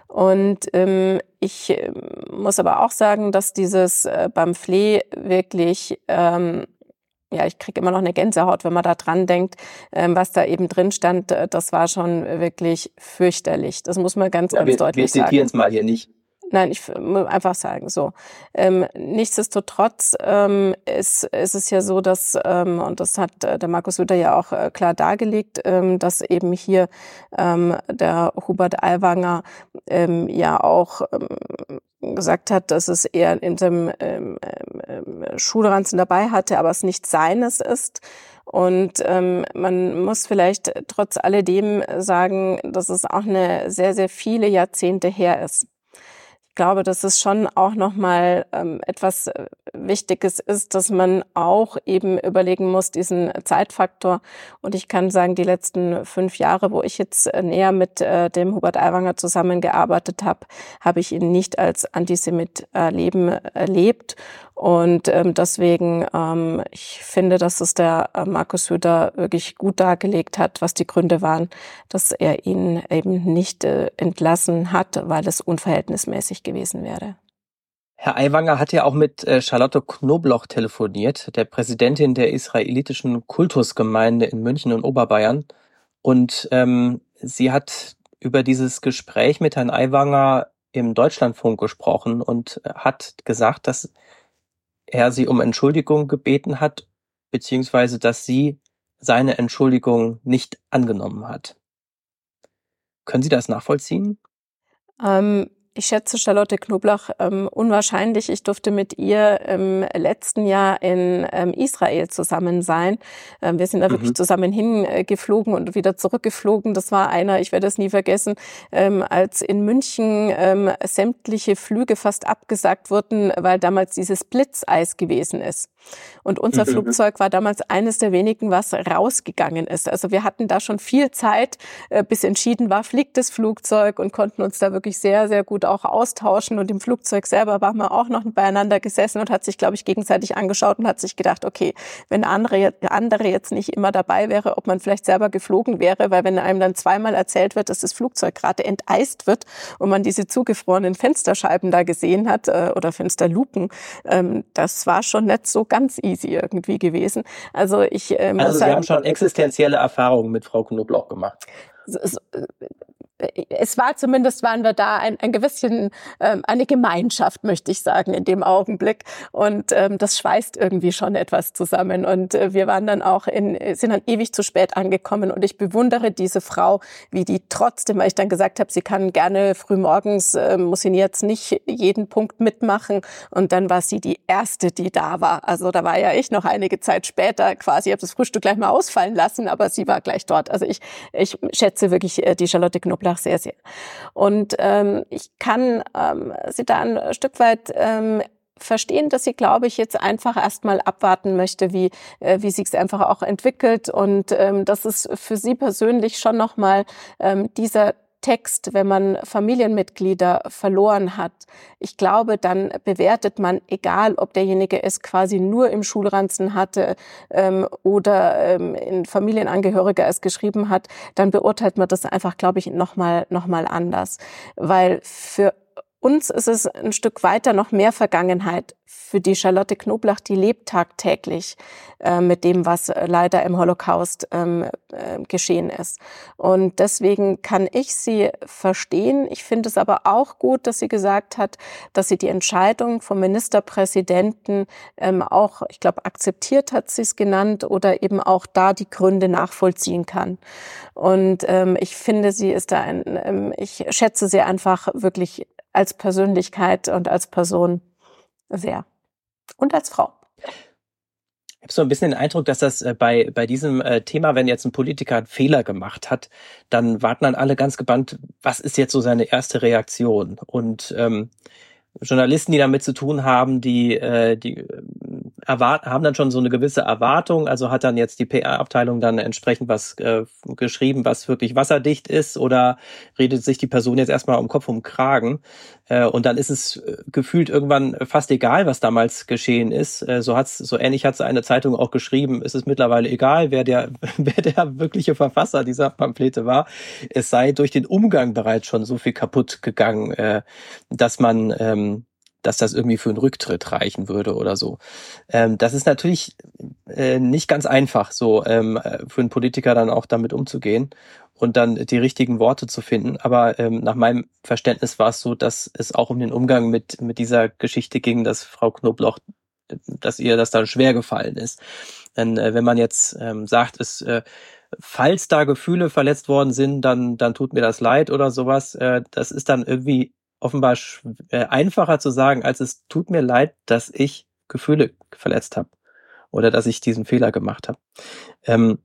Und ähm, ich äh, muss aber auch sagen, dass dieses äh, Pamphlet wirklich ähm, ja, ich kriege immer noch eine Gänsehaut, wenn man da dran denkt, ähm, was da eben drin stand. Äh, das war schon wirklich fürchterlich. Das muss man ganz, Ja, ganz wir, deutlich wir sagen. zitieren es mal hier nicht. Nein, ich muss einfach sagen, so. Ähm, nichtsdestotrotz ähm, ist, ist es ja so, dass, ähm, und das hat äh, der Markus Söder ja auch äh, klar dargelegt, ähm, dass eben hier ähm, der Hubert Aiwanger ähm, ja auch ähm, gesagt hat, dass es eher in dem ähm, ähm, Schulranzen dabei hatte, aber es nicht seines ist. Und ähm, man muss vielleicht trotz alledem sagen, dass es auch eine sehr, sehr viele Jahrzehnte her ist. Ich glaube, dass es schon auch nochmal ähm, etwas Wichtiges ist, dass man auch eben überlegen muss, diesen Zeitfaktor. Und ich kann sagen, die letzten fünf Jahre, wo ich jetzt näher mit äh, dem Hubert Aiwanger zusammengearbeitet habe, habe ich ihn nicht als Antisemit erleben, erlebt. Und ähm, deswegen, ähm, ich finde, dass es der äh, Markus Söder wirklich gut dargelegt hat, was die Gründe waren, dass er ihn eben nicht äh, entlassen hat, weil es unverhältnismäßig gewesen wäre. Herr Aiwanger hat ja auch mit äh, Charlotte Knobloch telefoniert, der Präsidentin der israelitischen Kultusgemeinde in München und Oberbayern. Und ähm, sie hat über dieses Gespräch mit Herrn Aiwanger im Deutschlandfunk gesprochen und hat gesagt, dass er sie um Entschuldigung gebeten hat, beziehungsweise dass sie seine Entschuldigung nicht angenommen hat. Können Sie das nachvollziehen? Ähm, ich schätze Charlotte Knobloch ähm, unwahrscheinlich. Ich durfte mit ihr im letzten Jahr in ähm, Israel zusammen sein. Ähm, wir sind da mhm. wirklich zusammen hingeflogen und wieder zurückgeflogen. Das war einer, ich werde es nie vergessen, ähm, als in München ähm, sämtliche Flüge fast abgesagt wurden, weil damals dieses Blitzeis gewesen ist. Und unser mhm. Flugzeug war damals eines der wenigen, was rausgegangen ist. Also wir hatten da schon viel Zeit, äh, bis entschieden war, fliegt das Flugzeug, und konnten uns da wirklich sehr, sehr gut auch austauschen. Und im Flugzeug selber waren wir auch noch beieinander gesessen und hat sich, glaube ich, gegenseitig angeschaut und hat sich gedacht, okay, wenn andere, andere jetzt nicht immer dabei wäre, ob man vielleicht selber geflogen wäre, weil wenn einem dann zweimal erzählt wird, dass das Flugzeug gerade enteist wird und man diese zugefrorenen Fensterscheiben da gesehen hat äh, oder Fensterluken, ähm, das war schon nicht so ganz easy irgendwie gewesen. Also ich ähm, Also Sie haben schon existenzielle Erfahrungen mit Frau Knobloch gemacht. Es, es war zumindest, waren wir da ein, ein gewisschen, ähm, eine Gemeinschaft, möchte ich sagen, in dem Augenblick. Und ähm, das schweißt irgendwie schon etwas zusammen. Und äh, wir waren dann auch in, sind dann ewig zu spät angekommen. Und ich bewundere diese Frau, wie die trotzdem, weil ich dann gesagt habe, sie kann gerne frühmorgens, äh, muss sie jetzt nicht jeden Punkt mitmachen. Und dann war sie die Erste, die da war. Also da war ja ich noch einige Zeit später quasi, ich habe das Frühstück gleich mal ausfallen lassen, aber sie war gleich dort. Also ich, ich schätze wirklich äh, die Charlotte Knobloch sehr, sehr. Und ähm, ich kann ähm, sie da ein Stück weit ähm, verstehen, dass sie, glaube ich, jetzt einfach erstmal abwarten möchte, wie äh, wie sich es einfach auch entwickelt. Und ähm, das ist für sie persönlich schon nochmal ähm, dieser Text, wenn man Familienmitglieder verloren hat. Ich glaube, dann bewertet man, egal ob derjenige es quasi nur im Schulranzen hatte ähm, oder ähm, in Familienangehöriger es geschrieben hat, dann beurteilt man das einfach, glaube ich, nochmal noch mal anders. Weil für uns ist es ein Stück weiter noch mehr Vergangenheit. Für die Charlotte Knobloch, die lebt tagtäglich äh, mit dem, was leider im Holocaust ähm, äh, geschehen ist. Und deswegen kann ich sie verstehen. Ich finde es aber auch gut, dass sie gesagt hat, dass sie die Entscheidung vom Ministerpräsidenten ähm, auch, ich glaube, akzeptiert hat sie es genannt, oder eben auch da die Gründe nachvollziehen kann. Und ähm, ich finde, sie ist da ein, ähm, ich schätze sie einfach wirklich als Persönlichkeit und als Person sehr. Und als Frau. Ich habe so ein bisschen den Eindruck, dass das bei bei diesem Thema, wenn jetzt ein Politiker einen Fehler gemacht hat, dann warten dann alle ganz gebannt, was ist jetzt so seine erste Reaktion? Und ähm, Journalisten, die damit zu tun haben, die äh, die erwarten, haben dann schon so eine gewisse Erwartung. Also hat dann jetzt die P R-Abteilung dann entsprechend was äh, geschrieben, was wirklich wasserdicht ist, oder redet sich die Person jetzt erstmal um Kopf, um Kragen? Äh, und dann ist es gefühlt irgendwann fast egal, was damals geschehen ist. Äh, so hat's, so ähnlich hat's eine Zeitung auch geschrieben. Es ist mittlerweile egal, wer der, wer der wirkliche Verfasser dieser Pamphlete war. Es sei durch den Umgang bereits schon so viel kaputt gegangen, äh, dass man ähm, dass das irgendwie für einen Rücktritt reichen würde oder so. Ähm, das ist natürlich äh, nicht ganz einfach, so ähm, für einen Politiker dann auch damit umzugehen und dann die richtigen Worte zu finden. Aber ähm, nach meinem Verständnis war es so, dass es auch um den Umgang mit mit dieser Geschichte ging, dass Frau Knobloch, dass ihr das dann schwer gefallen ist. Denn äh, wenn man jetzt ähm, sagt, es äh, falls da Gefühle verletzt worden sind, dann dann tut mir das leid oder sowas, äh, das ist dann irgendwie offenbar äh, einfacher zu sagen, als es tut mir leid, dass ich Gefühle verletzt habe oder dass ich diesen Fehler gemacht habe. Ähm,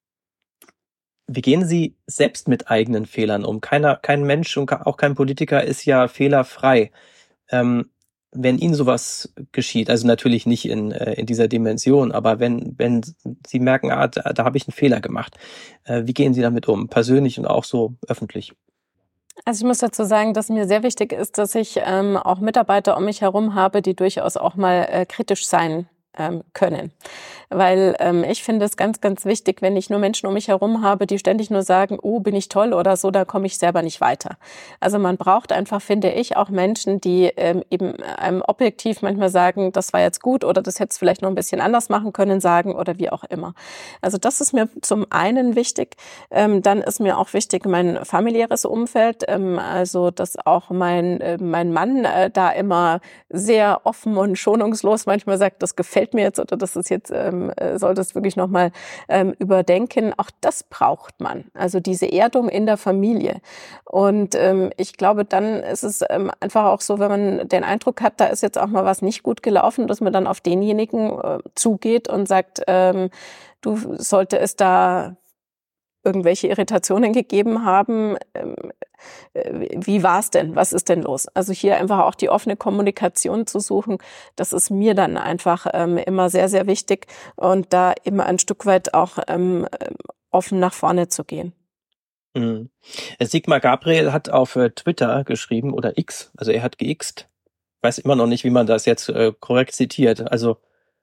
wie gehen Sie selbst mit eigenen Fehlern um? Keiner, kein Mensch und auch kein Politiker ist ja fehlerfrei. Ähm, wenn Ihnen sowas geschieht, also natürlich nicht in, äh, in dieser Dimension, aber wenn, wenn Sie merken, ah, da, da habe ich einen Fehler gemacht, äh, wie gehen Sie damit um? Persönlich und auch so öffentlich? Also ich muss dazu sagen, dass mir sehr wichtig ist, dass ich ähm, auch Mitarbeiter um mich herum habe, die durchaus auch mal äh, kritisch sein ähm, können. weil ähm, ich finde es ganz, ganz wichtig, wenn ich nur Menschen um mich herum habe, die ständig nur sagen, oh, bin ich toll oder so, da komme ich selber nicht weiter. Also man braucht einfach, finde ich, auch Menschen, die ähm, eben einem objektiv manchmal sagen, das war jetzt gut oder das hättest du vielleicht noch ein bisschen anders machen können, sagen oder wie auch immer. Also das ist mir zum einen wichtig. Ähm, dann ist mir auch wichtig mein familiäres Umfeld, ähm, also dass auch mein, äh, mein Mann äh, da immer sehr offen und schonungslos manchmal sagt, das gefällt mir jetzt oder das ist jetzt, ähm, soll das wirklich nochmal ähm, überdenken. Auch das braucht man, also diese Erdung in der Familie. Und ähm, ich glaube, dann ist es ähm, einfach auch so, wenn man den Eindruck hat, da ist jetzt auch mal was nicht gut gelaufen, dass man dann auf denjenigen äh, zugeht und sagt, ähm, du sollte es da irgendwelche Irritationen gegeben haben. Ähm, Wie war es denn? Was ist denn los? Also hier einfach auch die offene Kommunikation zu suchen, das ist mir dann einfach ähm, immer sehr, sehr wichtig und da immer ein Stück weit auch ähm, offen nach vorne zu gehen. Mhm. Sigmar Gabriel hat auf äh, Twitter geschrieben oder X, also er hat geixt. Weiß immer noch nicht, wie man das jetzt äh, korrekt zitiert. Also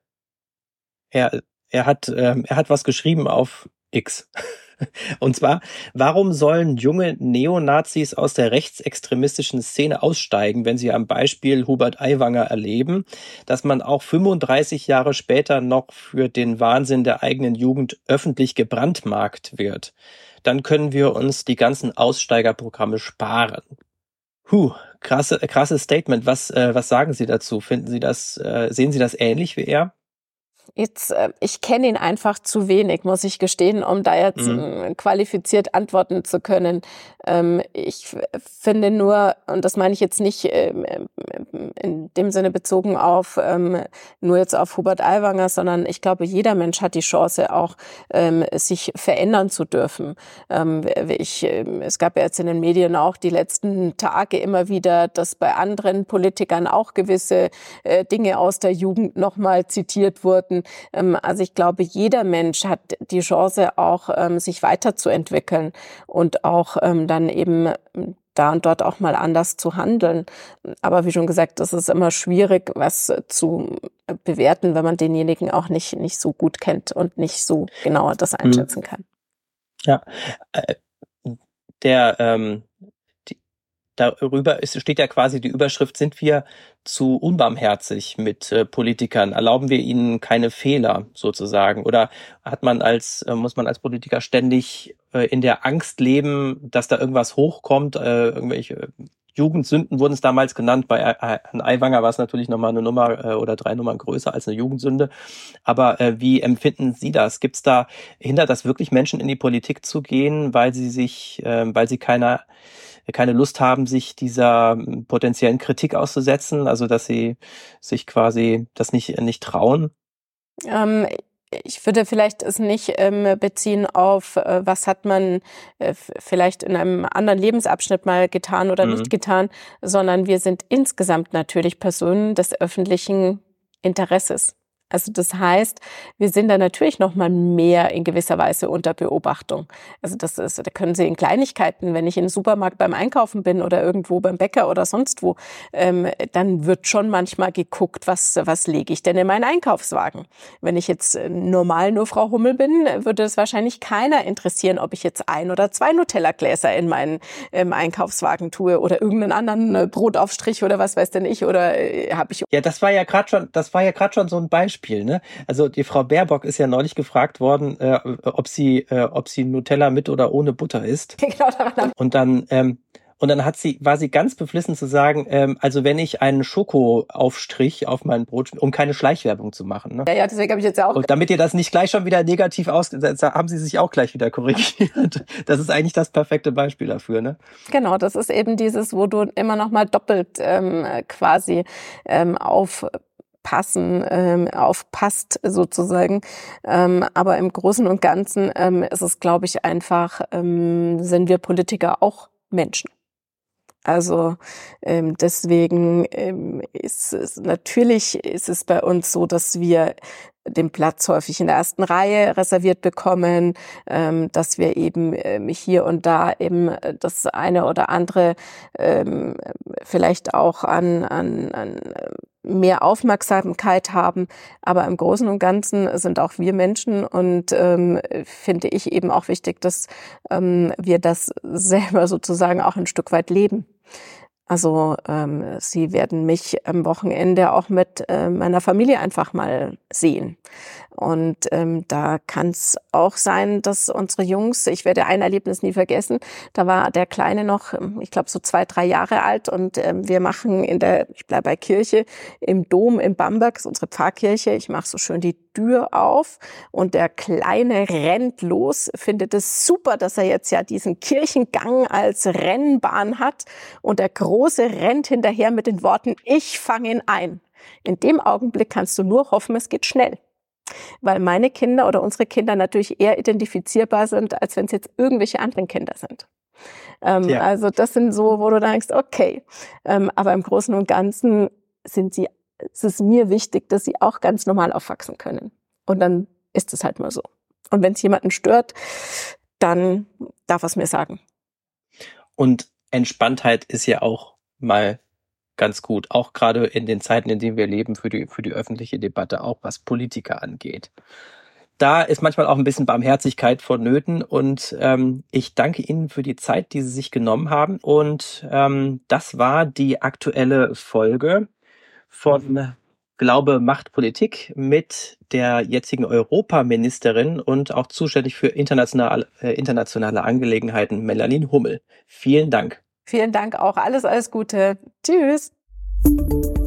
er er hat ähm, er hat was geschrieben auf X. Und zwar, warum sollen junge Neonazis aus der rechtsextremistischen Szene aussteigen, wenn sie am Beispiel Hubert Aiwanger erleben, dass man auch fünfunddreißig Jahre später noch für den Wahnsinn der eigenen Jugend öffentlich gebrandmarkt wird? Dann können wir uns die ganzen Aussteigerprogramme sparen. Huh, krasse, krasses Statement. Was, äh, was sagen Sie dazu? Finden Sie das, äh, sehen Sie das ähnlich wie er? Jetzt, äh, ich kenne ihn einfach zu wenig, muss ich gestehen, um da jetzt Mhm. äh, qualifiziert antworten zu können. Ähm, ich f- finde nur, und das meine ich jetzt nicht ähm, in dem Sinne bezogen auf ähm, nur jetzt auf Hubert Aiwanger, sondern ich glaube, jeder Mensch hat die Chance auch, ähm, sich verändern zu dürfen. Ähm, ich, ähm, es gab ja jetzt in den Medien auch die letzten Tage immer wieder, dass bei anderen Politikern auch gewisse äh, Dinge aus der Jugend nochmal zitiert wurden. Ähm, also ich glaube, jeder Mensch hat die Chance auch, ähm, sich weiterzuentwickeln und auch ähm, dann eben da und dort auch mal anders zu handeln. Aber wie schon gesagt, das ist immer schwierig, was zu bewerten, wenn man denjenigen auch nicht, nicht so gut kennt und nicht so genau das einschätzen kann. Ja, äh, der, ähm, die, darüber ist, steht ja quasi die Überschrift, sind wir zu unbarmherzig mit äh, Politikern? Erlauben wir ihnen keine Fehler sozusagen? Oder hat man als, äh, muss man als Politiker ständig äh, in der Angst leben, dass da irgendwas hochkommt, äh, irgendwelche Jugendsünden wurden es damals genannt. Bei Herrn Aiwanger war es natürlich nochmal eine Nummer äh, oder drei Nummern größer als eine Jugendsünde. Aber äh, wie empfinden Sie das? Gibt es da, hindert das wirklich Menschen in die Politik zu gehen, weil sie sich, äh, weil sie keine, keine Lust haben, sich dieser ähm, potenziellen Kritik auszusetzen? Also dass sie sich quasi das nicht, nicht trauen? Ähm, ich würde vielleicht es nicht ähm, beziehen auf, äh, was hat man äh, vielleicht in einem anderen Lebensabschnitt mal getan oder Mhm. nicht getan, sondern wir sind insgesamt natürlich Personen des öffentlichen Interesses. Also das heißt, wir sind da natürlich noch mal mehr in gewisser Weise unter Beobachtung. Also das ist, da können Sie in Kleinigkeiten, wenn ich in den Supermarkt beim Einkaufen bin oder irgendwo beim Bäcker oder sonst wo, ähm, dann wird schon manchmal geguckt, was was lege ich denn in meinen Einkaufswagen. Wenn ich jetzt normal nur Frau Hummel bin, würde es wahrscheinlich keiner interessieren, ob ich jetzt ein oder zwei Nutella-Gläser in meinen ähm, Einkaufswagen tue oder irgendeinen anderen äh, Brotaufstrich oder was weiß denn ich oder äh, habe ich. Ja, das war ja gerade schon, das war ja gerade schon so ein Beispiel. Ne? Also die Frau Baerbock ist ja neulich gefragt worden, äh, ob sie, äh, ob sie Nutella mit oder ohne Butter isst. Genau, daran. Und dann, ähm, und dann hat sie, war sie ganz beflissen zu sagen, ähm, also wenn ich einen Schokoaufstrich auf mein Brot, um keine Schleichwerbung zu machen. Ne? Ja, ja, deswegen habe ich jetzt ja auch. Und damit ihr das nicht gleich schon wieder negativ ausgesetzt habt, haben sie sich auch gleich wieder korrigiert. Das ist eigentlich das perfekte Beispiel dafür, ne? Genau, das ist eben dieses, wo du immer noch mal doppelt ähm, quasi ähm, auf passen, ähm, aufpasst sozusagen. Ähm, aber im Großen und Ganzen ähm, ist es, glaube ich, einfach, ähm, sind wir Politiker auch Menschen. Also ähm, deswegen ähm, ist es natürlich ist es bei uns so, dass wir den Platz häufig in der ersten Reihe reserviert bekommen, ähm, dass wir eben ähm, hier und da eben das eine oder andere ähm, vielleicht auch an, an, an mehr Aufmerksamkeit haben. Aber im Großen und Ganzen sind auch wir Menschen und ähm, finde ich eben auch wichtig, dass ähm, wir das selber sozusagen auch ein Stück weit leben. Also ähm, Sie werden mich am Wochenende auch mit äh, meiner Familie einfach mal sehen. Und ähm, da kann es auch sein, dass unsere Jungs, ich werde ein Erlebnis nie vergessen, da war der Kleine noch, ich glaube so zwei, drei Jahre alt und ähm, wir machen in der, ich bleibe bei Kirche, im Dom in Bamberg, das ist unsere Pfarrkirche, ich mache so schön die Tür auf und der Kleine rennt los, findet es super, dass er jetzt ja diesen Kirchengang als Rennbahn hat und der Große rennt hinterher mit den Worten, ich fange ihn ein. In dem Augenblick kannst du nur hoffen, es geht schnell. Weil meine Kinder oder unsere Kinder natürlich eher identifizierbar sind, als wenn es jetzt irgendwelche anderen Kinder sind. Ähm, ja. Also das sind so, wo du denkst, okay, ähm, aber im Großen und Ganzen sind sie, es ist mir wichtig, dass sie auch ganz normal aufwachsen können. Und dann ist es halt mal so. Und wenn es jemanden stört, dann darf er es mir sagen. Und Entspanntheit ist ja auch mal ganz gut, auch gerade in den Zeiten, in denen wir leben, für die, für die öffentliche Debatte, auch was Politiker angeht. Da ist manchmal auch ein bisschen Barmherzigkeit vonnöten und ähm, ich danke Ihnen für die Zeit, die Sie sich genommen haben und ähm, das war die aktuelle Folge von Glaube macht Politik mit der jetzigen Europaministerin und auch zuständig für internationale, äh, internationale Angelegenheiten, Melanie Hummel. Vielen Dank. Vielen Dank auch. Alles, alles Gute. Tschüss.